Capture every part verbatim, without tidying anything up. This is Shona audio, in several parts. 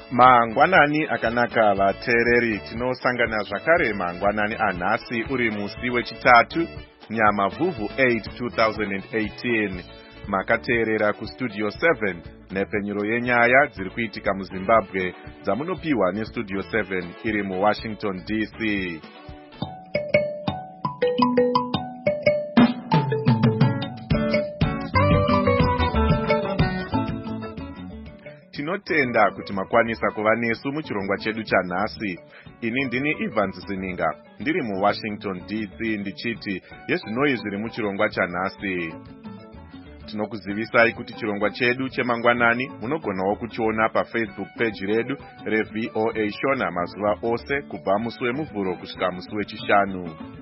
Mangwanani akanaka vateereri, tinosangana zvakare mangwanani anhasi uri musi wechitatu nyamavhuvhu eight twenty eighteen. Makateerera kustudio seven nepfenyuro yenyaya dziri kuitika muZimbabwe dzamunopiwa nestudio seven iri muWashington D C. Tinotenda kuti makwanisa kuva nesu muchirongwa chedu chanhasi. Ini ndini Evans Zininga, ndiri muWashington D C ndichiti yezvinoi zviri muchirongwa chanhasi. Tinokuzivisai kuti chirongwa chedu chemangwanani munogonawo kuchiona paFacebook page redu reV O A Shona mazuva ose kubva musi wemuvhuro kusvika musi wechishanu.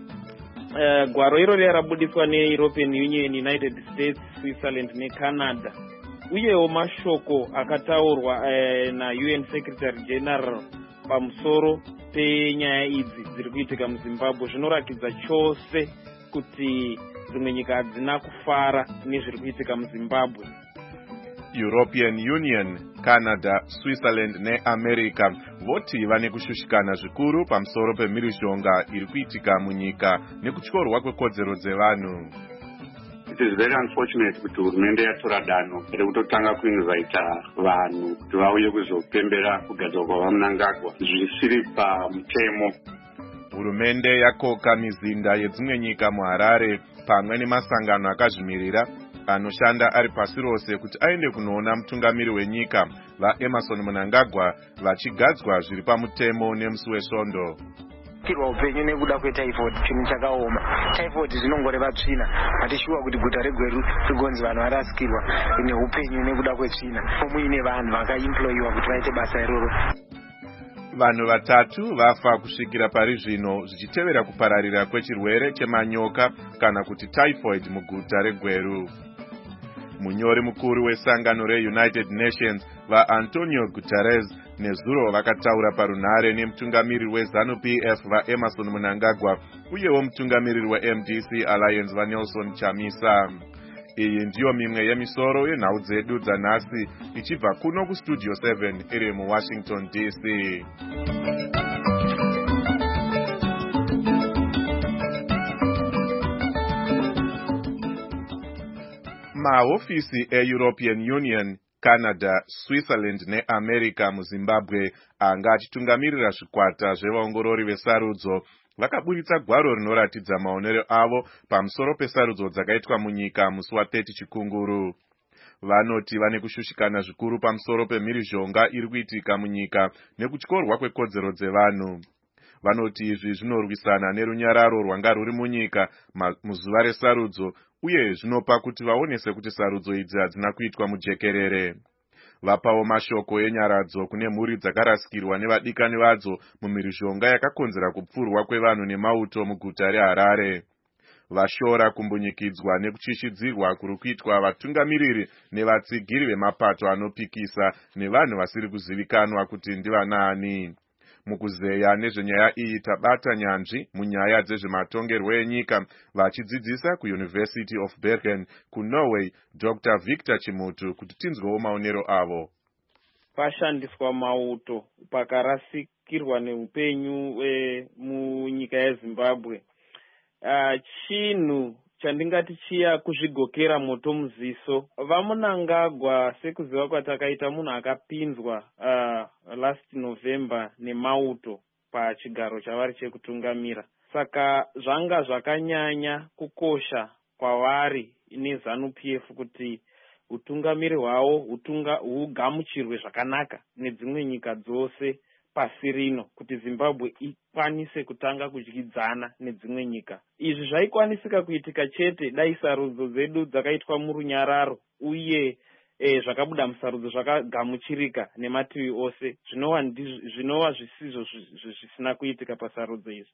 Uh, gwaro iro rabudiswa neEuropean Union, United States, Switzerland neCanada. Uyewo mashoko akataurwa uh, na-U N Secretary General pamusoro penyaya idzi dziri kuitika muZimbabwe zvinorakidza chose kuti dzimwe nyika hadzina kufara nezviri kuitika muZimbabwe. European Union, Canada, Switzerland neAmerica voti vane kushushikana zvikuru pamusoro pemhirizhonga iri kuitika munyika nekutyorwa kwekodzero dzevanhu. It is very unfortunate kuti hurumende yatora danho rekutotanga kuinvita vanhu kuti vauye kuzopembera kugadzirwa kwaMnangagwa zvisiri pamutemo. Hurumende yakoka mizinda yedzimwe nyika muHarare pamwe nemasangano akazvimirira anoshanda ari pasi rose kuti aende kunoona mutungamiri wenyika vaEmmerson Mnangagwa vachigadzwa zviri pamutemo nemusi wesvondo. Kirwa upenyu nekuda kwetyphoid chinhu chakaoma. Typhoid zvinongoreva tsvina. Hatishuwa kuti guta reGweru rigonzi vanhu varasikirwa neupenyu nekuda kwetsvina. Muine vanhu vakaemployiwa kuti vaite basa iroro. Vanhu vatatu vafa kusvikira pari zvino zvichitevera kupararira kwechirwere chemanyoka kana kuti typhoid muguta reGweru. Munyori mukuru wesangano reUnited Nations vaAntonio Guterres nezuro vakataura parunhare nemutungamiriri weZANU-P F vaEmmerson Mnangagwa uyewo mutungamiriri weM D C Alliance vaNelson Chamisa. Iyi ndiyo mimwe yemisoro yenhau dzedu dzanhasi ichibva kuno kustudio seven iri muWashington D C. Mahofisi eEuropean Union, Canada, Switzerland neAmerica muZimbabwe anga achitungamirira zvikwata zvevaongorori vesarudzo vakaburitsa gwaro rinoratidza maonero avo pamusoro pesarudzo dzakaitwa munyika musi wa-thirty chikunguru. Vanoti vane kushushikana zvikuru pamusoro pemhirizhonga iri kuitika munyika nekutyorwa kwekodzero dzevanhu. Vanoti izvi zvinorwisana nerunyararo rwanga ruri munyika muzuva resarudzo uye zvinopa kuti vaonese kuti sarudzo idzi hadzina kuitwa mujekerere. Vapawo mashoko enyaradzo kune mhuri dzakarasikirwa nevadikani vadzo mumhirizhonga yakakonzera kupfurwa kwevanhu nemauto muguta reHarare. Vashora kumbunyikidzwa nekuchishidzirwa kuri kuitwa vatungamiriri nevatsigiri vemapato anopikisa nevanhu vasiri kuzivikanwa kuti ndivanaani. Mukuzeya nezvenyaya iyi tabata nyanzvi munyaya dzezvematongerwo enyika vachidzidzisa kuUniversity of Bergen kuNorway Doctor Victor Chimutu kuti tinzwewo maonero avo. Pashandiswa mauto pakarasikirwa neupenyu e, munyika yeZimbabwe. Uh, chinhu chandingati chiya kuzvigokera moto muziso. VaMnangagwa sekuziva kwatakaita munhu akapinzwa uh, last November nemauto pachigaro chavari chekutungamira. Saka zvanga zvakanyanya kukosha kwavari neZANU-P F kuti utungamiri hwavo hutunga hugamuchirwe zvakanaka nedzimwe nyika dzose pasi rino kuti Zimbabwe ikwanise kutanga kudyidzana nedzimwe nyika. Izvi zvaikwanisika kuitika chete dai sarudzo dzedu dzakaitwa murunyararo uye e, zvakabuda musarudzo zvakagamuchirika nemativi ose zvinova zvinova zvisizvo zvisina kuitika pasarudzo izvi.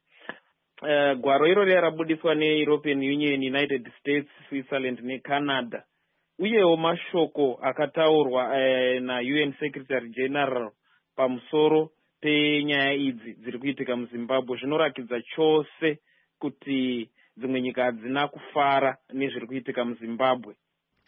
Uh, gwaro iro rabudiswa neEuropean Union, United States, Switzerland neCanada. Uyewo mashoko akataurwa uh, na-U N Secretary General pamusoro penyaya idzi dziri kuitika muZimbabwe zvinorakidza chose kuti dzimwe nyika hadzina kufara nezviri kuitika muZimbabwe.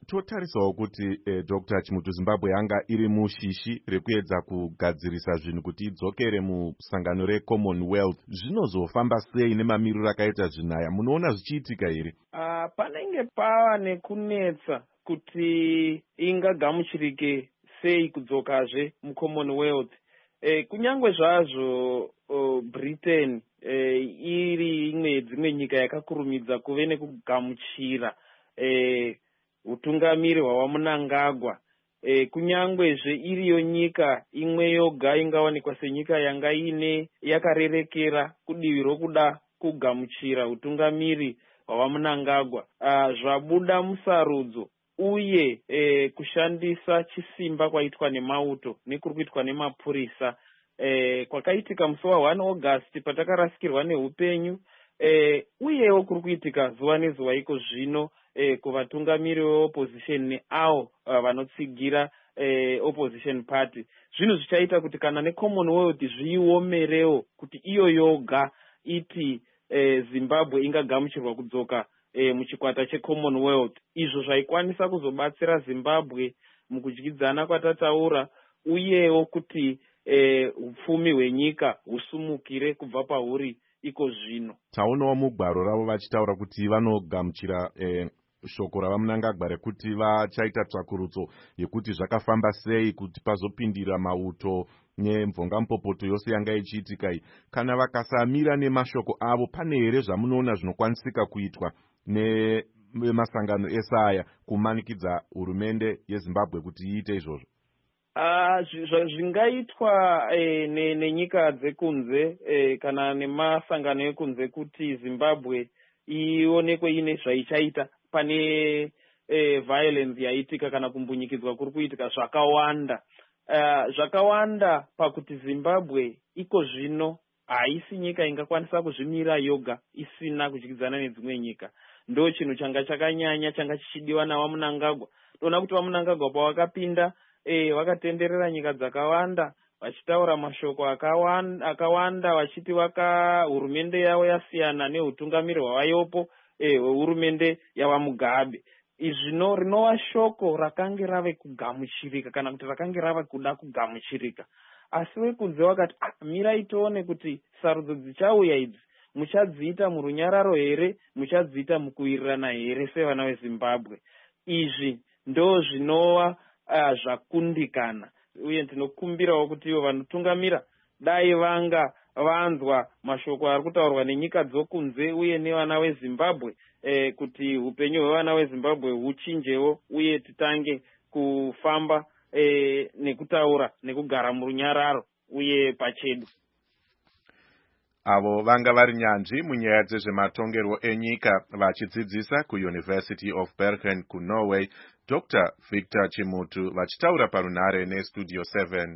totarisawo kuti eh, Doctor Chimutu, Zimbabwe yanga iri mushishi rekuedza kugadzirisa zvinhu kuti idzokere musangano reCommonwealth. Zvinozofamba sei nemamiriro akaita zvinaya? Munoona zvichiitika here? Uh, panenge pava nekunetsa kuti ingagamuchirike sei kudzokazve muCommonwealth. Eh, kunyangwe zvazvo uh, Britain eh, iri imwe yedzimwe nyika yakakurumidza kuve nekugamuchira eh, utungamiri hwawamunangagwa, e, kunyangwezve iriyo nyika imwe yoga ingawanikwa senyika yanga ine yakarerekera kudivi rokuda kugamuchira utungamiri hwawamunangagwa, zvabuda musarudzo uye e, kushandisa chisimba kwaitwa nemauto nekuri kuitwa nemapurisa e, kwakaitika musi wa first August patakarasikirwa neupenyu, e, uyewo kuri kuitika zuva nezuva iko zvino E, kuvatungamiri veopposition neavo vanotsigira e, opposition party. Zvinhu zvichaita kuti kana neCommonwealth zviiomerewo kuti iyo yoga iti e, Zimbabwe ingagamuchirwa kudzoka e, muchikwata cheCommonwealth. Izvo zvaikwanisa kuzobatsira Zimbabwe mukudyidzana kwatataura, uyewo kuti e, upfumi hwenyika husumukire kubva pauri iko zvino. Taonawo mugwaro ravo vachitaura kuti vanogamuchira e, shoko ravamunangagwa rekuti vachaita tsvakurutso yekuti zvakafamba sei kuti pazopindira mauto nemvongampopoto yose yanga ichiitika iyi. Kana vakasamira nemashoko avo, pane here zvamunoona zvinokwanisika kuitwa nemasangano ese aya kumanikidza hurumende yeZimbabwe kuti iite izvozvo? Uh, zvingaitwa e, nenyika dzekunze e, kana nemasangano ekunze kuti Zimbabwe ionekwe ine zvaichaita pane e, violence yaitika kana kumbunyikidzwa kuri kuitika zvakawanda. Uh, zvakawanda pakuti Zimbabwe iko zvino haisi nyika ingakwanisa kuzvimira yoga isina kudyidzana nedzimwe nyika. Ndo chinhu changa chakanyanya changa chichidiwa nawamunangagwa. Toona kuti wamunangagwa pawakapinda e, wakatenderera nyika dzakawanda vachitaura mashoko akawanda, akawanda vachiti waka hurumende yavo yasiyana neutungamiri hwavayopo e, hurumende yavamugabe. Izvino rinova shoko rakange rave kugamuchirika kana kuti rakange rava kuda kugamuchirika. Asi wekunze wakati ah, mirai tione kuti sarudzo dzichauya idzi muchadziita murunyararo here, muchadziita mukuwirirana here sevana veZimbabwe. Izvi ndo zvinova uh, zvakundikana, uye ndinokumbirawo kuti ivo vanotungamira dai vanga vanzwa mashoko ari kutaurwa nenyika dzokunze uye nevana veZimbabwe, eh, kuti upenyu hwevana veZimbabwe huchinjewo uye titange kufamba eh, nekutaura nekugara murunyararo uye pachedu. Avo vanga vari nyanzvi munyaya dzezvematongerwo enyika vachidzidzisa kuUniversity of Bergen kuNorway, Doctor Victor Chimutu vachitaura parunhare neStudio seven.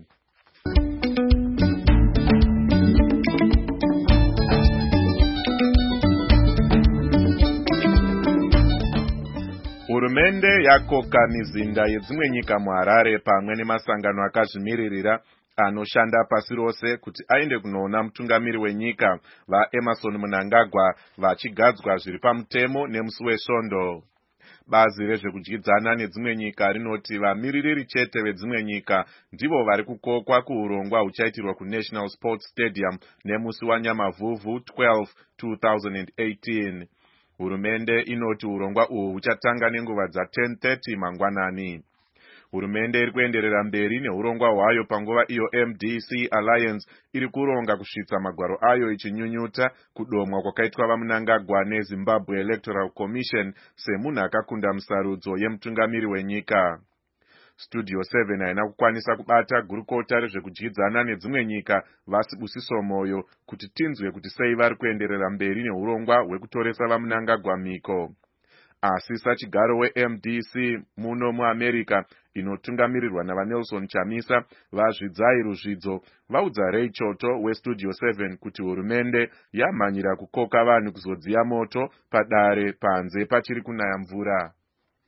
Hurumende yakoka mizinda yedzimwe nyika muHarare pamwe nemasangano akazvimiririra anoshanda pasi rose kuti aende kunoona mutungamiri wenyika vaEmerson Mnangagwa vachigadzwa zviri pamutemo nemusi weSvondo. Bazi rezvekudyidzana nedzimwe nyika rinoti vamiririri chete vedzimwe nyika ndivo vari kukokwa kuurongwa huchaitirwa kuNational Sports Stadium nemusi waNyamavhuvhu twelve two thousand eighteen. Hurumende inoti urongwa uhu huchatanga nenguva dza ten thirty mangwanani. Hurumende iri kuenderera mberi neurongwa hwayo panguva iyo M D C Alliance iri kuronga kusvitsa magwaro ayo ichinyunyuta kudomwa kwakaitwa vaMnangagwa neZimbabwe Electoral Commission semunhu akakunda musarudzo yemutungamiri wenyika. Studio seven haina kukwanisa kubata gurukota rezvekudyidzana nedzimwe nyika Vasibusiso Moyo kuti tinzwe kuti sei vari kuenderera mberi neurongwa hwekutoresa vaMnangagwa miko. Asi sachigaro weM D C muno muAmerica inotungamirirwa navaNelson Chamisa vazvidzai ruzvidzo vaudza Ray Choto weStudio seven kuti hurumende yamhanyira kukoka vanhu kuzodziya moto padare panze pachiri kunaya mvura.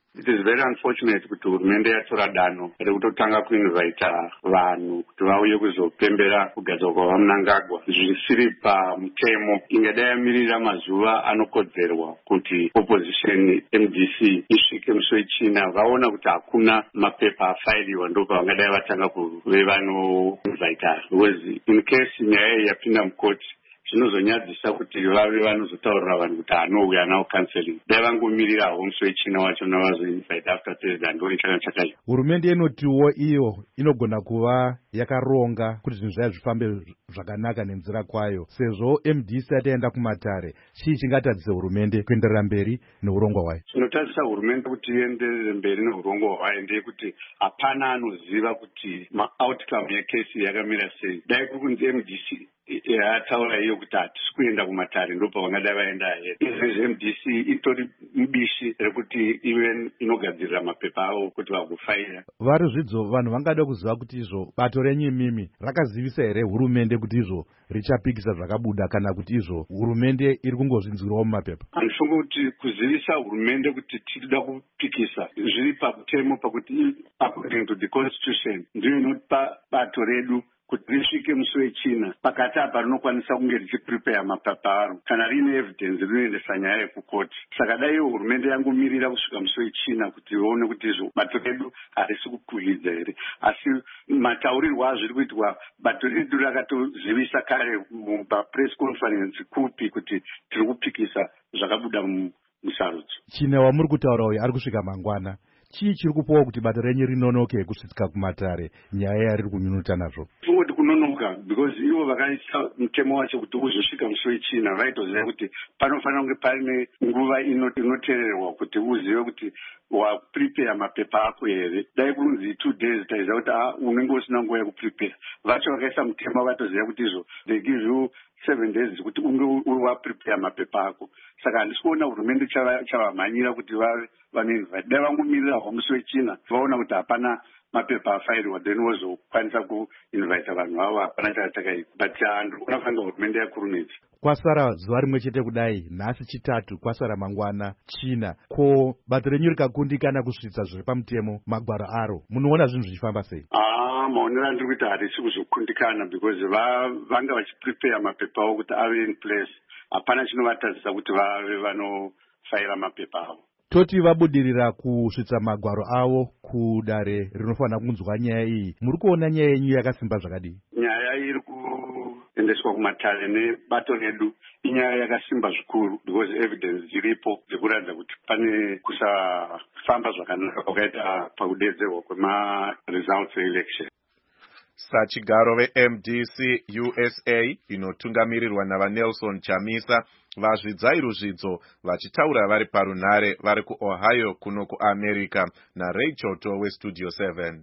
It is very unfortunate kuti hurumende yatora danho rekutotanga kuinvita vanhu kuti vauye kuzopembera kugadzwa kwavamunangagwa zvisiri pamutemo. Ingadai yamirira mazuva anokodzerwa kuti opposition M D C isvike musi wechina vaona kuti hakuna mapepa afailiwa ndo pavangadai vatanga kuve vanoinvita. Because in case nyaya iyi yapinda mukoti zvinozonyadzisa kuti vave vanozotaurira vanhu kuti hanouya nawo counseling. Dai vangomirirawo musi wechina wacho navazoinvite after president ndo chaka chakaita. Hurumende inotiwo iyo inogona kuva yakaronga kuti zvinhu zvayo zvifambe zvakanaka nenzira kwayo. Sezvo M D C ataenda kumatare, chii chingatadzisa hurumende kuenderera mberi neurongwa hwayo? Chinotadzisa hurumende kuti ienderere mberi neurongwa hwayo ndeyekuti hapana anoziva kuti ma-outcome yekesi yakamira sei. Dai kuri kunzi M D C yataura iyo kuti hatisi kuenda kumatare ndo pavangadai vaenda here. Izvezvi M D C itori mubishi rekuti ive inogadzirira mapepa avo kuti vagofaira. Vari zvidzo vanhu vangada kuziva kuti izvo bato renyu imimi rakazivisa here hurumende kuti izvo richapikisa zvakabuda kana kuti izvo hurumende iri kungozvinzwirawo mumapepa? Handisfunga kuti kuzivisa hurumende kuti tirida kupikisa zviri pamutemo pakuti according to the constitution ndiyo inopa bato redu kuti risvike musi wechina pakati apa rinokwanisa kunge richiprepare mapapa aro kana rine evidence rinoendesa nyaya yekukoti. Saka dai hurumende yangomirira kusvika musi wechina kuti ione kuti izvo bato redu harisi kukwidza here. Asi mataurirwo azviri kuitwa bato redu rakatozivisa kare mupress conference kupi kuti tiri kupikisa zvakabuda musarudzo. China wamuri kutaura uyu ari kusvika mangwana. Chii chiri kupawo kuti bato renyu rinonoke kusvika kumatare nyaya yariri kunyunuta nazvo? Kuti kunonoka because ivo vakaisa mutemo wacho kuti uzosvika musi wechina vaitoziva kuti panofanira kunge paine nguva inoteererwa kuti uzive kuti waprepare mapepa ako here. Dai kunzi two days taiziva kuti ah unenge usina nguva yekuprepare. Vacho vakaisa mutemo vatoziva kuti izvo they give you seven days kuti unge uri waprepare mapepa ako. Saka handisi kuona hurumende chavamhanyira kuti vave vanoinvite. Dai vangomirirawo musi wechina vaona kuti hapana mapepa afairiwa then wozokwanisa kuinvita vanhu vavo hapana chakachakaita. But handikuona fanga hurumende yakurumidza. Kwasara zuva rimwe chete kudai, nhasi chitatu, kwasara mangwana china. Ko bato renyu rikakundikana kusvitsa zviri pamutemo magwaro aro, munoona zvinhu zvichifamba sei? Ah, maonero andiri kuita harisi kuzokundikana because vanga vachiprepare mapepa avo kuti ave in place. Hapana chinovatadzisa kuti vave vanofaira mapepa avo. Toti vabudirira kusvitsa magwaro avo kudare rinofanira kunzwa nyaya iyi. Muri kuona nyaya yenyu yakasimba zvakadii? Nyaya iri kuendeswa kumatare nebato redu inyaya yakasimba zvikuru because evidence dziripo dzekuratidza kuti pane kusafamba zvakanaka kwakaita pakudedzerwa kwema-results election. Sachigaro ve-M D C U S A inotungamirirwa navaNelson Chamisa vazvidzai ruzvidzo vachitaura vari parunhare vari kuOhio kuno kuAmerica naRay Choto weStudio seven.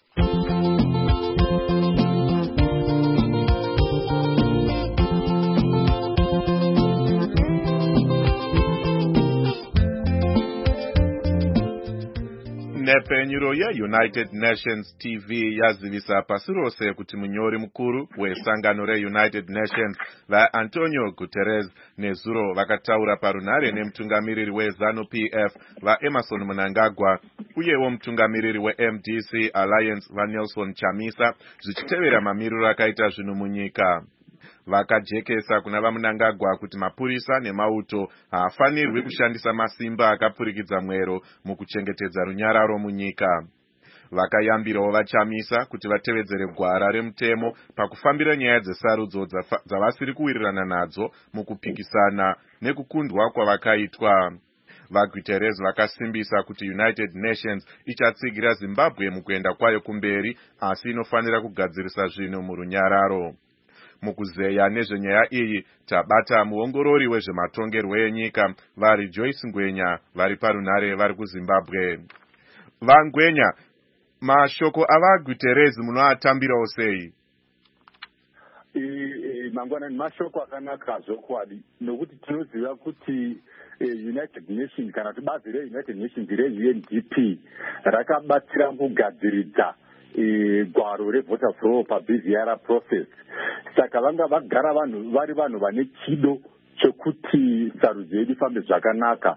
Nepenyuro yeUnited Nations T V yazivisa pasi rose kuti munyori mukuru wesangano reUnited Nations vaAntonio Guterres nezuro vakataura parunhare nemutungamiriri weZanu-P F vaEmerson Mnangagwa uyewo mutungamiriri weM D C Alliance vaNelson Chamisa zvichitevera mamiriro akaita zvinhu munyika. Vakajekesa kuna vaMnangagwa kuti mapurisa nemauto haafanirwi kushandisa masimba akapurikidza mwero mukuchengetedza runyararo munyika. Vakayambirawo vaChamisa kuti vatevedzere gwara remutemo pakufambira nyaya dzesarudzo dzavasiri kuwirirana nadzo mukupikisana nekukundwa kwavakaitwa. VaGuterres vakasimbisa kuti United Nations ichatsigira Zimbabwe mukuenda kwayo kumberi asi inofanira kugadzirisa zvinhu murunyararo. Mukuzeya nezvenyaya iyi tabata muongorori wezvematongerwo enyika vari Joyce Ngwenya vari parunhare vari kuZimbabwe. VaNgwenya, mashoko avaGuterres munoatambirawo sei? Mangwana mashoko akanaka zvokwadi nokuti tinoziva kuti United Nations kana kuti bazi reUnited Nations re-U N D P rakabatsira kugadziridza gwaro revoter flow pabhizi yara process. Saka vanga vagara vanhu vari vanhu vane chido chekuti sarudzo yedu ifambe zvakanaka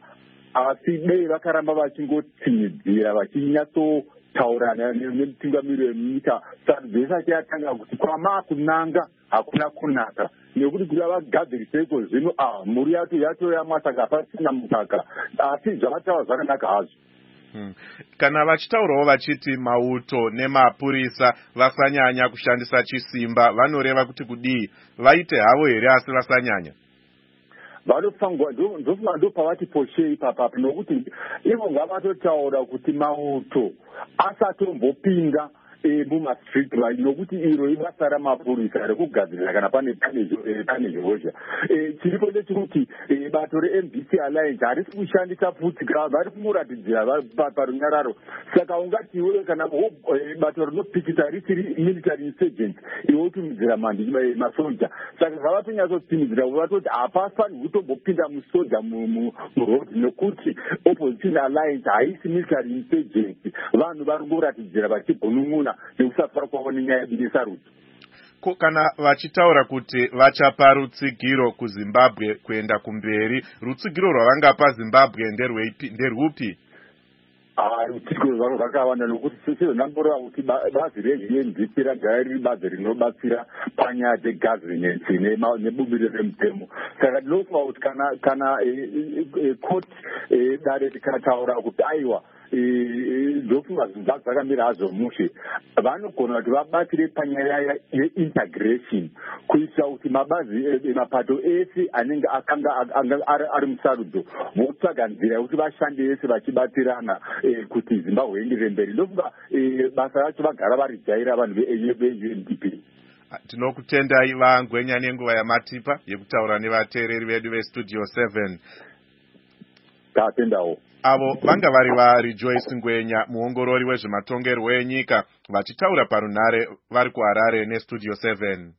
asi dei vakaramba vachingotinidzira vachinyatsotaurana nemutungamiriri wemunyika saka dzese achiyatanga kuti kwama kunanga hakuna kunaka nekuti kuti vagadziriseko zvino ah mhuri yato yato yamasaka pasina mukaka asi zvavataura zvakanaka hazvo. Hmm. Kana vachitaurawo vachiti mauto nemapurisa vasanyanya kushandisa chisimba vanoreva kuti kudii vaite havo here asi vasanyanya? vanofangwa ndofunga ndo pavati poshei papapo nokuti ivo ngavatotaura kuti mauto asatombopinda mumastreet light nokuti iro ibasa ramapurisa rekugadzirira kana pane pane zhozha. Chiripo ndechekuti bato re-M D C Alliance harisi kushandisa futsigra vari kumuratidzira parunyararo saka ungati iwe kana bato rinopikisa risiri military insurgent iwe utumidzira masoja saka zvavatonyatsotsimidzira vatoti hapafani kutombopinda musoja muroad nokuti opposition alliance haisi military insurgent vanhu vari kuratidzira vachibhonun'una nekusafara kwavo nenyaya yesarudzo. Kana vachitaura kuti vachapa rutsigiro kuZimbabwe kuenda kumberi, rutsigiro rwavangapa Zimbabwe nderwupi? Ah, rutsigiro rwavo rwakawanda nokuti sezvo ndamboreva kuti bazi re-U N D P ragara riri bazi rinobatsira panyaya dzegovernance nebumbiro remutemo. Saka ndinofunga kuti kana kana court dare rikataura kuti aiwa ndofunga zvinhu dzakamira hadzo mushe vanogona kuti vabatsire panyaya yeintegration kuitira kuti mabazi mapato ese anenge akanga ari musarudzo votsvaga nzira yekuti vashande ese vachibatsirana kuti Zimbabwe ienderere mberi. Ndofunga basa racho vagara varijaira vanhu ve-U N D P. Tinokutendai vaNgwenya nenguva yamatipa yekutaura nevateereri vedu vestudio seven. Tatendawo. Avo vanga vari vaRejoice Ngwenya muongorori wezvematongerwo enyika vachitaura parunhare vari kuHarare nestudio seven.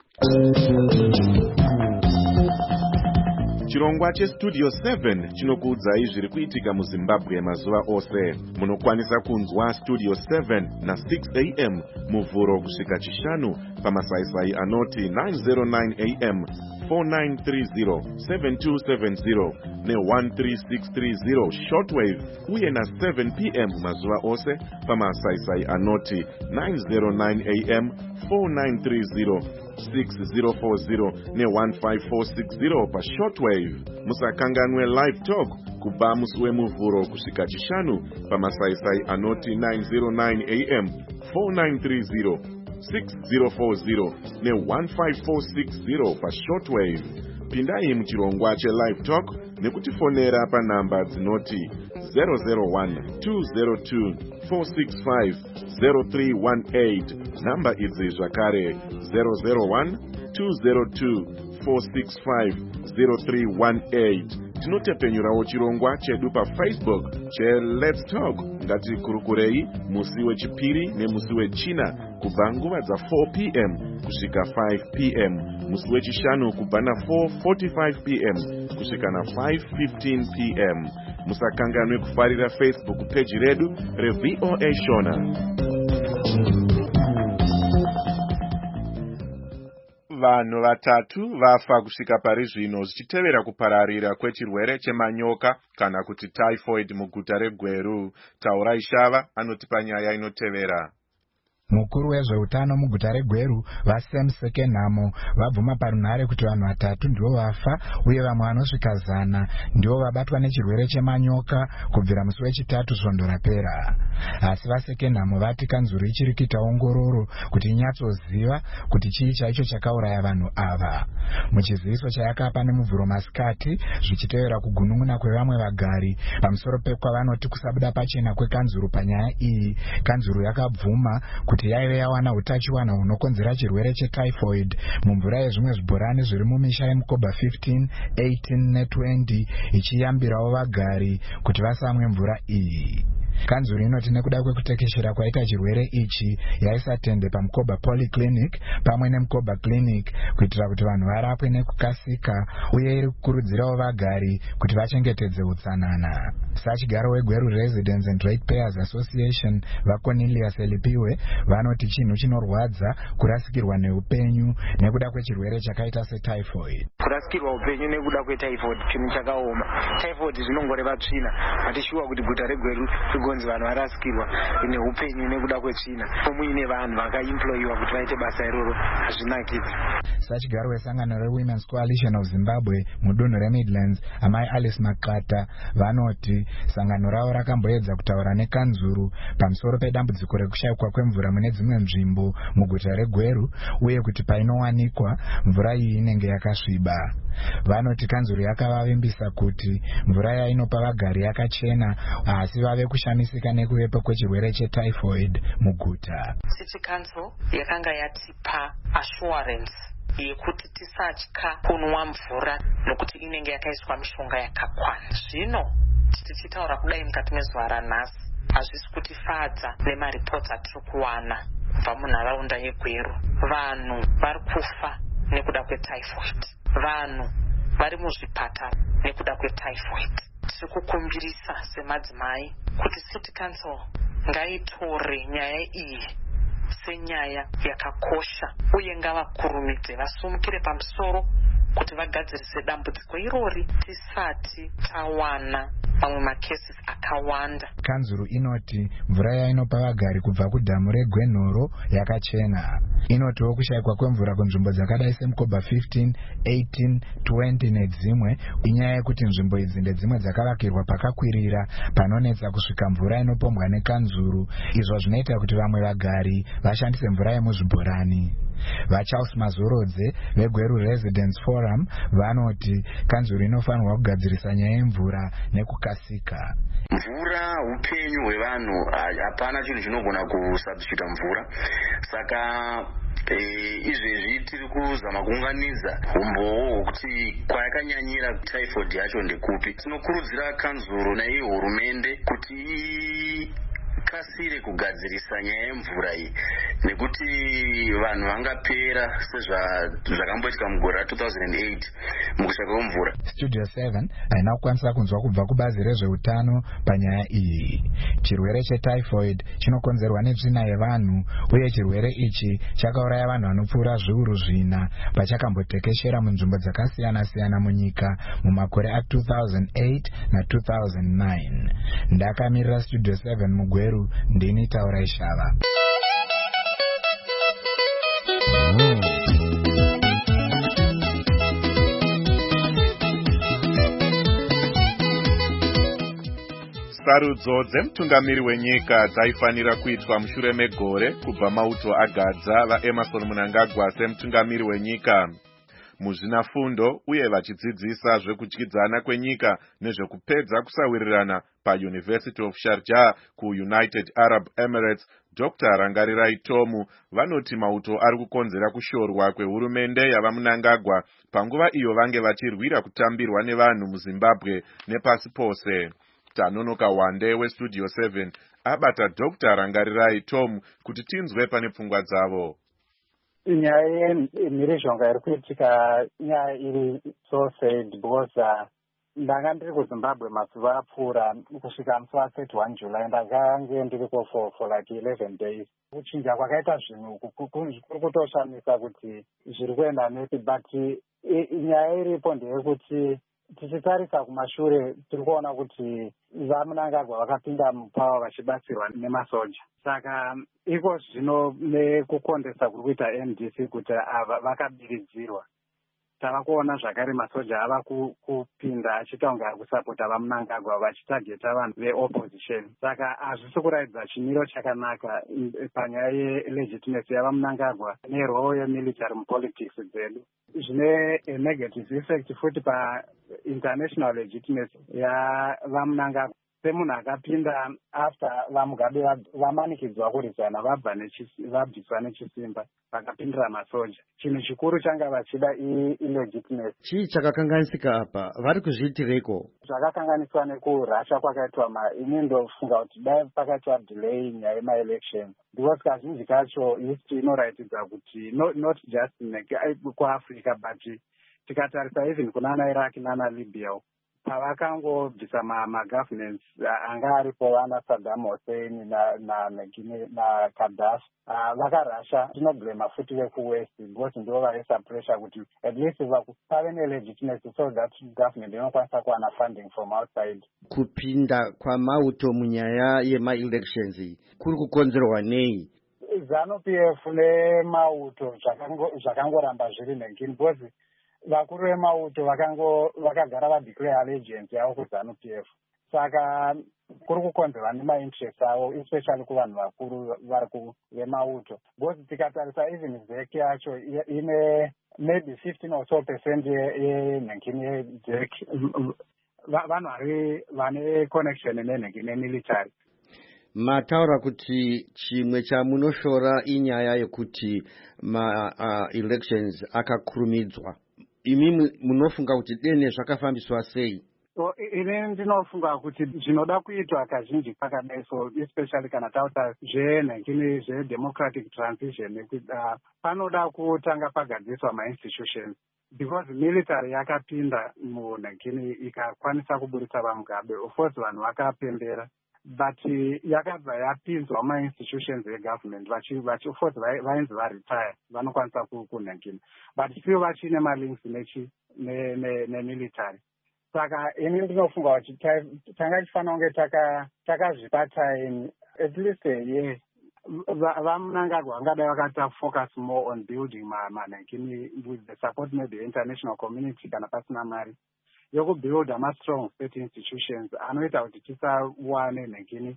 Chirongwa chestudio seven chinokuudzai zviri kuitika muZimbabwe mazuva ose. Munokwanisa kunzwa studio seven na six a m muvhuro kusvika chishanu pamasaisai anoti nine oh nine a m four nine three zero seven two seven zero ne one three six three zero shortwave uye na seven p m mazuva ose pamasaisai anoti nine oh nine a m four nine three zero six zero four zero ne one five four six zero pa shortwave. Musakanganwe live talk kubva musi wemuvhuro kusvika chishanu pamasaisai anoti nine oh nine a m four nine three zero six zero four zero ne one five four six zero pa shortwave. Pindai muchirongwa che live talk nekutifonera pa namba dzinoti zero zero one two zero two four six five zero three one eight. Namba idzi zvakare zero zero one two zero two four six five zero three one eight. Tinotepenyurawo chirongwa chedu pa Facebook che Let's Talk ngatikurukurei musi wechipiri nemusi wechina kubva nguva dza four p m kusvika five p m, musi wechishanu kubva na four forty-five p m kusvika na five fifteen p m. Musakanganwe kufarira Facebook page redu reV O A Shona. Vanhu vatatu vafa kusvika pari zvino zvichitevera kupararira kwechirwere chemanyoka kana kuti typhoid muguta reGweru. Taurai Shava anotipa nyaya inotevera. Mukuru wezveutano muguta reGweru vaSam Sekenhamo vabvuma parunhare kuti vanhu vatatu ndivo vafa uye vamwe vanosvika zana ndivo vabatwa nechirwere chemanyoka kubvira musi wechitatu svondo rapera. Asi vaSekenhamo vati kanzuru ichiri kuita ongororo kuti inyatsoziva kuti chii chaicho chakauraya vanhu ava. Muchiziviso chayakapa nemuvhuro masikati zvichitevera kugunun'una kwevamwe vagari pamusoro pekwavanoti kusabuda pachena kwekanzuru panyaya iyi, kanzuru yakabvuma kuti yaive yawana utachiwana hunokonzera chirwere chetyphoid mumvura yezvimwe zvibhorani zviri mumisha yemukoba fifteen, eighteen ne twenty ichiyambirawo vagari kuti vasamwe mvura iyi. Kanzuru inoti nekuda kwekutekeshera kwaita chirwere ichi yaisatende paMukoba Polyclinic pamwe neMukoba Clinic kuitira kuti vanhu varapwe nekukasika, uye iri kukurudzirawo vagari kuti vachengetedze utsanana. Sachigaro weGweru Residents and Ratepayers Association vaCornelius Elipiwe vanoti chinhu chinorwadza kurasikirwa neupenyu nekuda kwechirwere chakaita setyphoid. Kurasikirwa upenyu nekuda kwetyphoid chinhu chakaoma. Typhoid zvinongoreva tsvina. Hatishuwa kuti guta reGweru rigonzi vanhu varasikirwa neupenyu nekuda kwetsvina. Muine vanhu vakaemployiwa kuti vaite basa iroro hazvinakidzi. Sachigaro wesangano reWomen's Coalition of Zimbabwe mudunhu reMidlands amai Alice Makata vanoti sangano ravo rakamboedza kutaura nekanzuru pamusoro pedambudziko rekushayikwa kwemvura mune dzimwe nzvimbo muguta reGweru, uye kuti painowanikwa mvura iyi inenge yakasviba. Vanoti kanzuru yakavavimbisa kuti mvura yainopa vagari yakachena, asi vave kushamisika nekuvepo kwechirwere chetyphoid muguta. City Council yakanga yatipa assurance yekuti tisatya kunwa mvura nokuti inenge yakaiswa mishonga yakakwana. Zvino tichitaura kudai mukati mezuva ranhasi hazvisi kutifadza nemaripoti atiri kuwana kubva munharaunda yeGweru. Vanhu vari kufa nekuda kwetyphoid, vanhu vari muzvipatara nekuda kwetyphoid. Tiri kukumbirisa semadzimai kuti City Council ngaitore nyaya iyi senyaya yakakosha, uye ngavakurumidze vasumukire pamusoro kuti vagadzirise dambudziko irori tisati tawana mamwe macases akawanda. Kanzuru inoti mvura yainopa vagari kubva kudhamu reGwenhoro yakachena. Inotiwo kushayikwa kwemvura kunzvimbo dzakadai seMukoba fifteen, eighteen, twenty nedzimwe inyaya yekuti nzvimbo idzi ndedzimwe dzakavakirwa pakakwirira panonetsa kusvika mvura inopombwa nekanzuru, izvo zvinoita kuti vamwe vagari vashandise mvura yemuzvibhorani. VaCharles Mazorodze veGweru Residents Forum vanoti kanzuru inofanirwa kugadzirisa nyaya yemvura nekukasika. Mvura upenyu hwevanhu, hapana chinhu chinogona kusubstituta mvura. Saka Eh, izvezvi tiri kuzama kuunganidza umbowo hwekuti kwayakanyanyira typhoid yacho ndekupi. Tinokurudzira kanzuru naiyi hurumende kuti kasire kugadzirisa nyaya yemvura iyi, nekuti vanhu vangapera sezvakamboitika mugore ra two thousand eight mukushayikwa kwemvura. Studio seven haina kukwanisa kunzwa kubva kubazi rezveutano panyaya iyi. Chirwere chetyphoid chinokonzerwa netsvina yevanhu, uye chirwere ichi chakauraya vanhu vanopfuura zviuru zvina pachakambotekeshera munzvimbo dzakasiyana siyana munyika mumakore a two thousand eight na two thousand nine. Ndakamirira Studio seven muGweru, ndini Taura Ishava. Sarudzo dzemutungamiri wenyika dzaifanira kuitwa mushure megore kubva mauto agadza vaEmerson Mnangagwa semutungamiri wenyika. Muzvinafundo uye vachidzidzisa zvekudyidzana kwenyika nezvekupedza kusawirirana paUniversity of Sharjah kuUnited Arab Emirates, Doctor Rangarirai Tomu vanoti mauto ari kukonzera kushorwa kwehurumende yavaMnangagwa panguva iyo vange vachirwira kutambirwa nevanhu muZimbabwe nepasi pose. Tanonoka Wande weStudio seven abata Doctor Rangarirai Tomu kuti tinzwe pane pfungwa dzavo. Nyaya yemhirizhonga iri kuitika nyaya iri so sad because ndanga ndiri kuZimbabwe mazuva apfuura kusvika musi wa thirty-one July ndakange ndiriko for for like eleven days. Kuchinja kwakaita zvinhu kuri kutoshamisa kuti zviri kuenda nepi, but nyaya iripo ndeyekuti tichitarisa kumashure tiri kuona kuti vaMnangagwa vakapinda mupawa vachibatsirwa nemasoja. Saka iko zvino nekukondesa kuri kuita M D C kuti ava vakabiridzirwa. Tava kuona zvakare masoja ava kupinda achiita kunge ari kusapota vaMnangagwa vachitageta vanhu veopposition. Saka hazvisi kuratidza chimiro chakanaka panyaya yelegitimacy yavaMnangagwa nerole yemilitary mupolitics dzedu. Zvine negative effect futi pa international legitimacy yavaMnangagwa. semunhu akapinda after vamugabe vamanikidzwa kurizana vabviswa nechisimba vakapindira masoja. Chinhu chikuru changa vachida illegitimacy. Chii chakakanganisika apa? Vari kuzviitireko? Zvakakanganiswa nekurasha kwakaitwa ma ini ndofunga kuti dai pakaitwa delay nyaya yemaelection because kazhinji kacho history inoratidza kuti not, not just kuafrica but tikatarisa even kunana Iraq nana Libya pavakangobvisa magovernance anga aripo vana Saddam Hussein na na na Gaddafi vakarasha. Tinoblema futi vekuwest because ndivo vaisa pressure kuti at least pave nelegitimacy so that government inokwanisa kuwana funding from outside. Kupinda kwamauto munyaya yema-elections kuri kukonzerwa nei? ZANU-P F nemauto zvakangoramba zviri nenkini because vakuru vemauto vakagara vadeclare allegiance yavo kuZANU-P F. Saka kuri kukonzerwa nemainterest avo especially kuvanhu vakuru vari vemauto. Because tikatarisa even zeki yacho ine maybe fifteen or so percent yenhenkini yezeki vanhu vari vane connection nenhenkini yemilitary. Mataura kuti chimwe chamunoshora inyaya yekuti ma uh, elections akakurumidzwa. Imi munofunga kuti dene zvakafambiswa sei? So ine ndinofunga kuti zvinoda kuitwa kazhinji pakadai so especially kana tauta zvenhenkini zvedemocratic transition uh, panoda kutanga pagadziswa ma-institutions because military yakapinda munhenkini ikakwanisa kuburitsa vamugabe of course vanhu vakapembera but yakabva yapinzwa ma-institutions egovernment vachi of course vainzi varetire vanokwanisa kunhenkini but still vachine ma-links nechi nemilitary. Saka ini ndinofunga kuti tanga tifanira kunge takazvipa time at least a year vamunangagwa vangadai vakata focus more on building manhenkini with the support maybe the international community kana pasina mari yokubuilda ma-strong state institutions anoita kuti tisawane nhenkini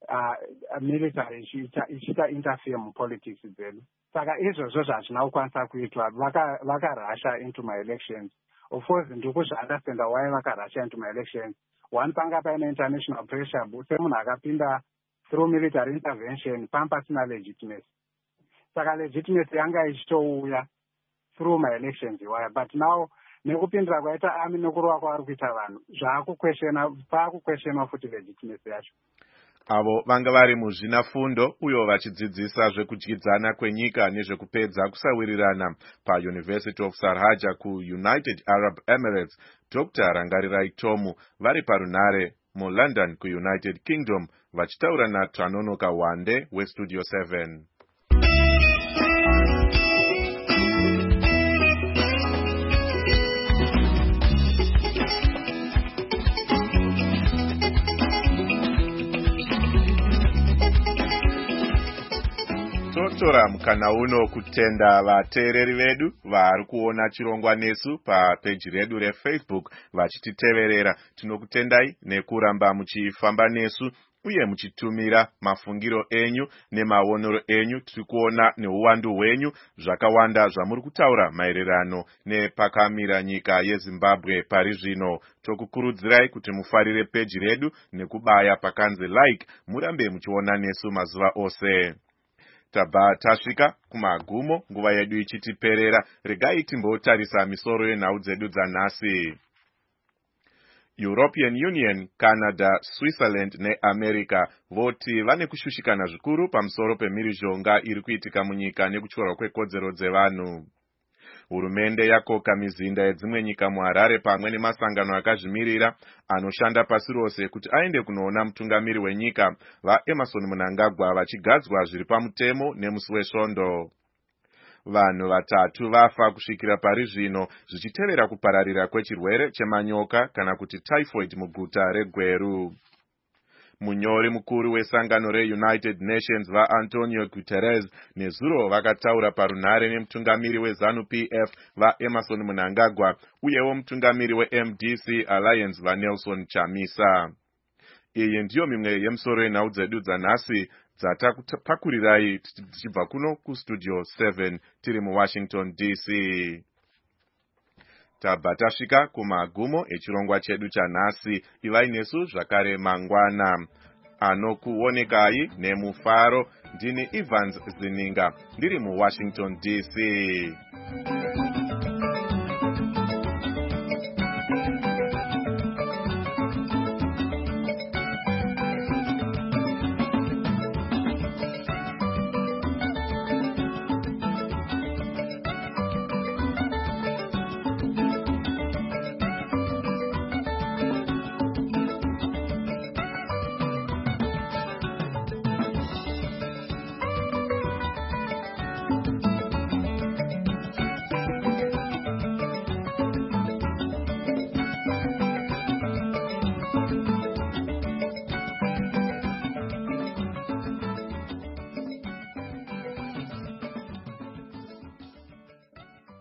military ichiita interfere mupolitics dzedu. Saka izvozvo zvazvina kukwanisa kuitwa vakarasha into my-elections. Of course ndiri kuzviunderstanda why vakarasha into my-elections. One panga paine international pressure semunhu akapinda through military intervention pampasina legitimacy. Saka legitimacy yanga ichitouya through my-elections iwaya but now nekupindira kwaita ami nokurova kwavari kuita vanhu zvaakuquestiona paakuquestionwa futi legitimacy yacho. Avo vanga vari muzvinafundo uyo vachidzidzisa zvekudyidzana kwenyika nezvekupedza kusawirirana paUniversity of Sarhaja kuUnited Arab Emirates. Doctor Rangarirai Tomu vari parunare muLondon kuUnited Kingdom vachitaura naTranonoka Wande weStudio seven. Totora mukana uno kutenda vateereri vedu vari kuona chirongwa nesu papeji redu reFacebook vachititeverera. Tinokutendai nekuramba muchifamba nesu uye muchitumira mafungiro enyu nemaonero enyu. Tiri kuona neuwandu hwenyu zvakawanda zvamuri kutaura maererano nepakamira nyika yeZimbabwe pari zvino. Tokukurudzirai kuti mufarire peji redu nekubaya pakanzi like murambe muchiona nesu mazuva ose. Tabva tasvika kumagumo, nguva yedu ichitiperera. Regai timbotarisa misoro yenhau dzedu dzanhasi. European Union, Canada, Switzerland neAmerica voti vane kushushikana zvikuru pamusoro pemhirizhonga iri kuitika munyika nekutyorwa kwekodzero dzevanhu. Hurumende yakoka mizinda yedzimwe nyika muHarare pamwe nemasangano akazvimirira anoshanda pasi rose kuti aende kunoona mutungamiri wenyika vaEmerson Mnangagwa vachigadzwa zviri pamutemo nemusi wesvondo. Vanhu vatatu vafa kusvikira pari zvino zvichitevera kupararira kwechirwere chemanyoka kana kuti typhoid muguta reGweru. Munyori mukuru wesangano reUnited Nations vaAntonio Guterres nezuro vakataura parunare nemutungamiri weZANU-P F vaEmerson Mnangagwa uyewo mutungamiri weM D C Alliance vaNelson Chamisa. Iyi ndiyo mimwe yemisoro yenhau dzedu dzanhasi dzatapakurirai tichibva kuno kuStudio seven tiri muWashington D C. tabva tasvika kumagumo echirongwa chedu chanhasi. Ivai nesu zvakare mangwana. Anokuonekai nemufaro ndini Evans Zininga ndiri muWashington D C.